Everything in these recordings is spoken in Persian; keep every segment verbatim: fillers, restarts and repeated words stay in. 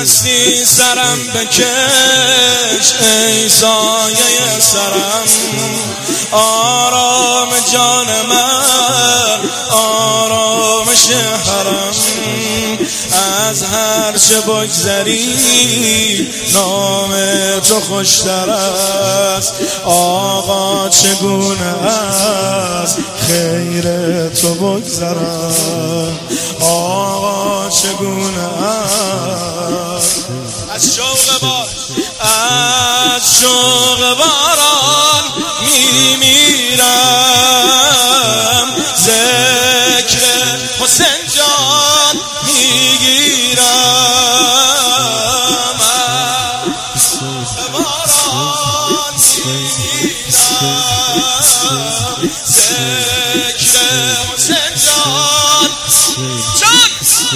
هستی سرم بکش ای سایه سرم، آرام جان من آرامش حرم. از هر چه بگذری نام تو خوشتر است، آقا چگونه است خیر تو بگذرم، آقا چگونه است. از شوق بار از شوق باران میمیرم، ذکر حسین جان میگیرم، از شوق باران میمیرم، ذکر حسین جان جان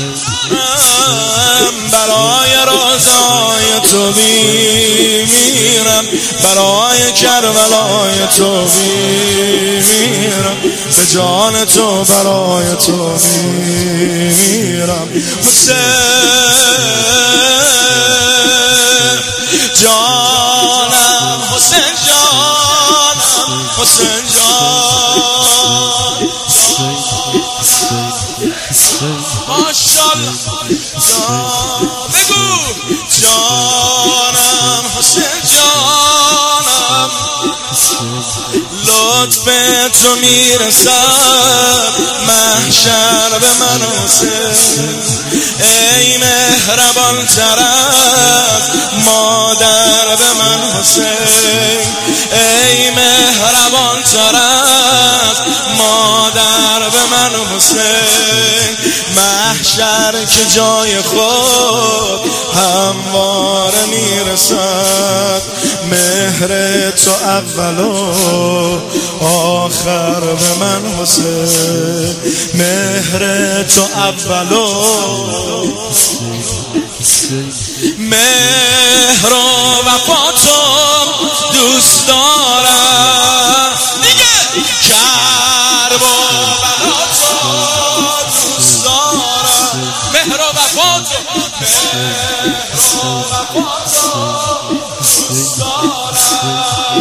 برای روزای تو میمیرم، برای کربلای تو میمیرم، به جان تو برای تو میمیرم. حسین جانم حسین جانم حسین جان ماشاءالله جان بگو جانم حسین جانم، لطف تو میرسد محشر به من حسین، ای مهربان تر از مادر به من حسین، ای مهربان تر از مادر به من حسین. محشر که جای خود همواره میرسد، مهر تو اول و آخر به من حسین، مهر تو اول و مهر و وفا تو دوست دارم دیگه، کرب و بلا تو دوست دارم، مهر و وفا تو مهر و وفا تو دوست دارم،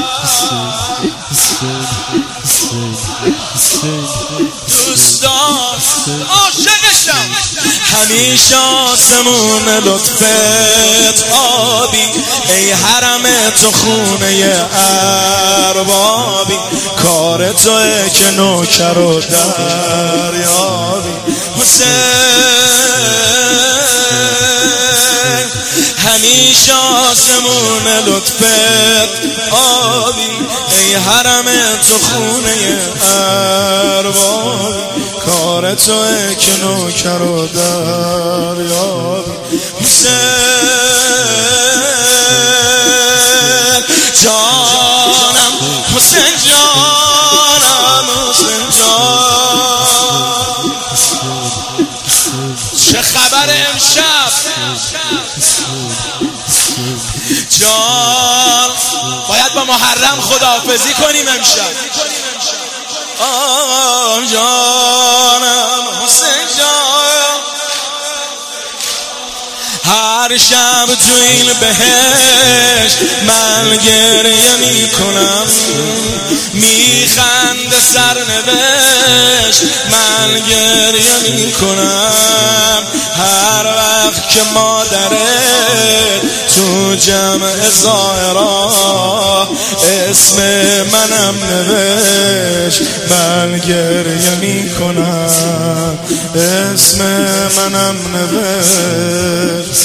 دوست دارم، عاشقشم. همیشه آسمون لطفت آبی، ای حرم تو خونه اربابی، کار توئه که نوکر و دریابی. حسین همیشه آسمون لطفت آبی، ای حرم تو خونه اربابی، کار توئه که نوکر و دریابی. حسین جانم حسین جانم حسین جان، چه خبر امشب جان؟ باید با محرم خداحافظی کنیم امشب. آه جانم حسین جان، هر شب تو این بهشت من گریه می کنم، میخند سرنوشت من گریه می کنم، هر وقت که مادره تو جمع زائرا اسم منم نوشت من گریه می کنم، اسم منم نوشت.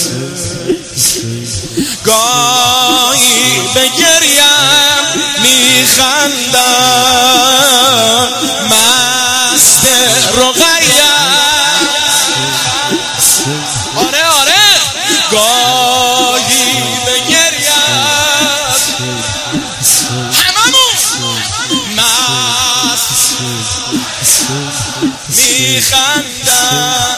گاهی به گریم میخندم مست رقیم، آره آره گاهی به گریم هممون مست میخندم،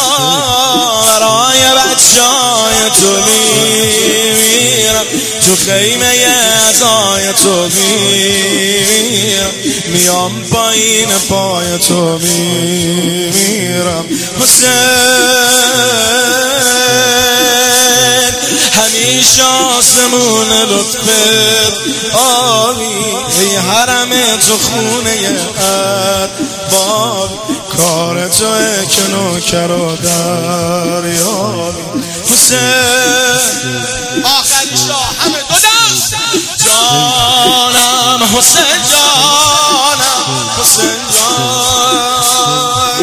برای بچه‌های تو میمیرم، تو خیمه عزای تو میمیرم، میام پایین پای تو میمیرم. حسین عریش آسمون لطفت آبی، ای حرم تو خونه اربابی، کار توه که نوکر و دریابی. حسین آخری شاه همه دو دست جانم، حسین جانم، حسین جان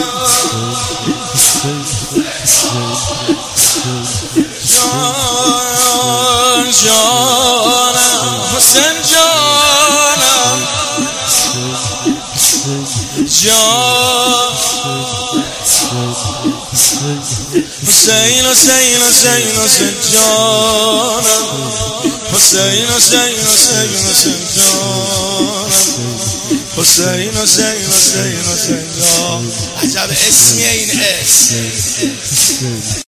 جان جانم، حسین جانم جان حسین حسین حسین حسین جانم، حسین حسین حسین حسین جانم، حسین حسین حسین حسین جان. عجب اسمیه این اسم.